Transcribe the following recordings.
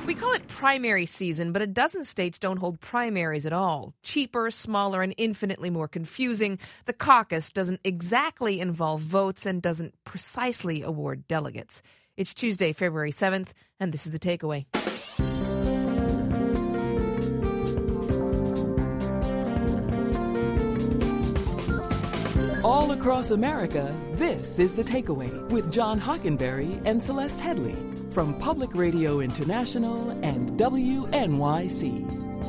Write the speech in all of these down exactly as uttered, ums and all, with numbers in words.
We call it primary season, but a dozen states don't hold primaries at all. Cheaper, smaller, and infinitely more confusing, the caucus doesn't exactly involve votes and doesn't precisely award delegates. It's Tuesday, February seventh, and this is The Takeaway. All across America, this is The Takeaway with John Hockenberry and Celeste Headley from Public Radio International and W N Y C.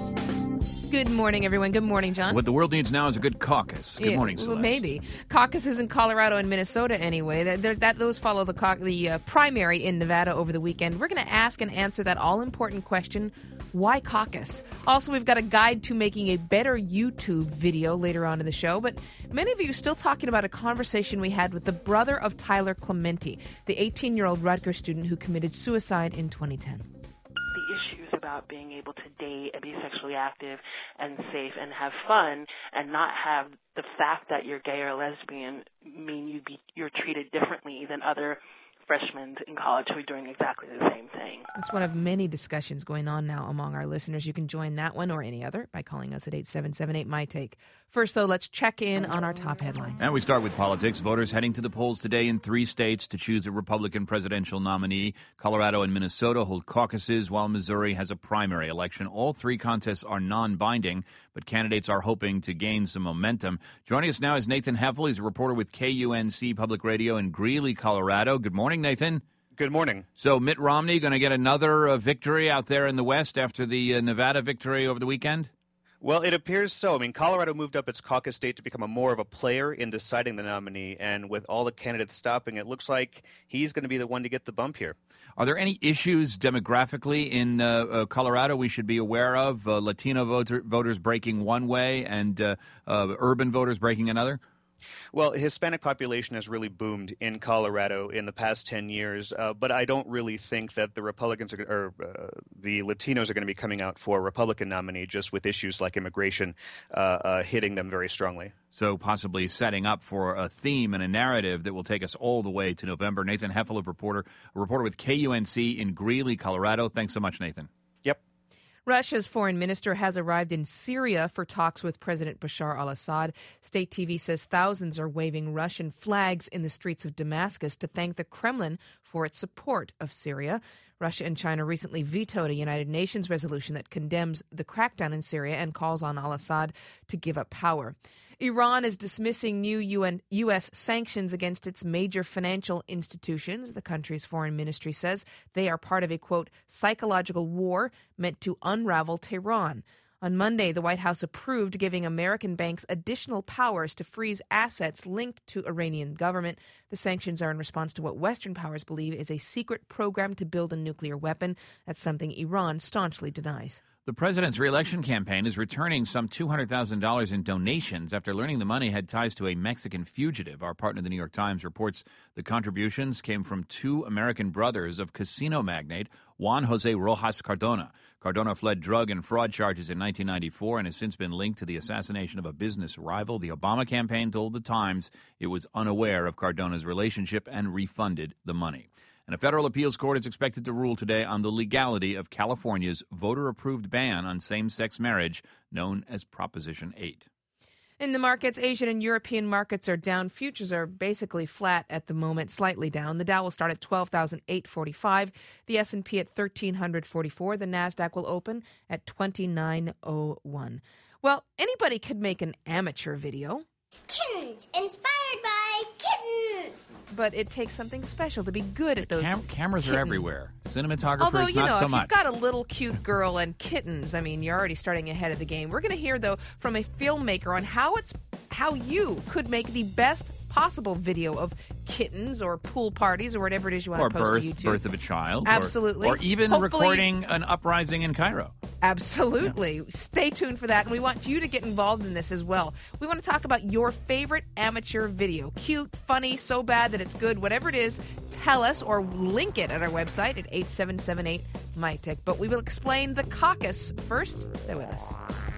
Good morning, everyone. Good morning, John. What the world needs now is a good caucus. Good yeah, morning, Celeste. Well, maybe. Caucuses in Colorado and Minnesota, anyway. That, that, that Those follow the, cau- the uh, primary in Nevada over the weekend. We're going to ask and answer that all-important question, why caucus? Also, we've got a guide to making a better YouTube video later on in the show. But many of you are still talking about a conversation we had with the brother of Tyler Clementi, the eighteen-year-old Rutgers student who committed suicide in twenty ten. The issues about being able to date and be sexually active and safe and have fun and not have the fact that you're gay or lesbian mean you be you're treated differently than other freshmen in college who are doing exactly the same thing. It's one of many discussions going on now among our listeners. You can join that one or any other by calling us at eight seven seven eight, M Y Take. First, though, let's check in on our top headlines. And we start with politics. Voters heading to the polls today in three states to choose a Republican presidential nominee. Colorado and Minnesota hold caucuses, while Missouri has a primary election. All three contests are non-binding, but candidates are hoping to gain some momentum. Joining us now is Nathan Heffel. He's a reporter with K U N C Public Radio in Greeley, Colorado. Good morning, Nathan. Good morning. So Mitt Romney going to get another uh, victory out there in the West after the uh, Nevada victory over the weekend? Well, it appears so. I mean, Colorado moved up its caucus state to become a more of a player in deciding the nominee, and with all the candidates stopping, it looks like he's going to be the one to get the bump here. Are there any issues demographically in uh, uh, Colorado we should be aware of? Uh, Latino voter, voters breaking one way and uh, uh, urban voters breaking another? Well, Hispanic population has really boomed in Colorado in the past ten years, uh, but I don't really think that the Republicans are, or uh, the Latinos are going to be coming out for a Republican nominee just with issues like immigration uh, uh, hitting them very strongly. So possibly setting up for a theme and a narrative that will take us all the way to November. Nathan Heffel, a reporter, a reporter with K U N C in Greeley, Colorado. Thanks so much, Nathan. Yep. Russia's foreign minister has arrived in Syria for talks with President Bashar al-Assad. State T V says thousands are waving Russian flags in the streets of Damascus to thank the Kremlin for its support of Syria. Russia and China recently vetoed a United Nations resolution that condemns the crackdown in Syria and calls on al-Assad to give up power. Iran is dismissing new U N, U S sanctions against its major financial institutions. The country's foreign ministry says they are part of a, quote, psychological war meant to unravel Tehran. On Monday, the White House approved giving American banks additional powers to freeze assets linked to Iranian government. The sanctions are in response to what Western powers believe is a secret program to build a nuclear weapon. That's something Iran staunchly denies. The president's re-election campaign is returning some two hundred thousand dollars in donations after learning the money had ties to a Mexican fugitive. Our partner, the New York Times, reports the contributions came from two American brothers of casino magnate Juan Jose Rojas Cardona. Cardona fled drug and fraud charges in nineteen ninety-four and has since been linked to the assassination of a business rival. The Obama campaign told the Times it was unaware of Cardona's relationship and refunded the money. And a federal appeals court is expected to rule today on the legality of California's voter-approved ban on same-sex marriage, known as Proposition eight. In the markets, Asian and European markets are down. Futures are basically flat at the moment, slightly down. The Dow will start at twelve thousand eight hundred forty-five, the S and P at one thousand three hundred forty-four, the NASDAQ will open at twenty-nine oh one. Well, anybody could make an amateur video. Kittens, inspired by kittens. But it takes something special to be good at those. Cam- cameras kitten. are everywhere. Cinematographers, Although, you not know, so if much. you've got a little cute girl and kittens, I mean, you're already starting ahead of the game. We're going to hear, though, from a filmmaker on how it's how you could make the best possible video of kittens or pool parties or whatever it is you want or to post birth, to YouTube. birth of a child. Absolutely. Or, or even Hopefully, recording an uprising in Cairo. Absolutely. Yeah. Stay tuned for that, and we want you to get involved in this as well. We want to talk about your favorite amateur video. Cute, funny, so bad that it's good, whatever it is, tell us or link it at our website at eight seven seven eight, M Y T E C. But we will explain the caucus first. Stay with us.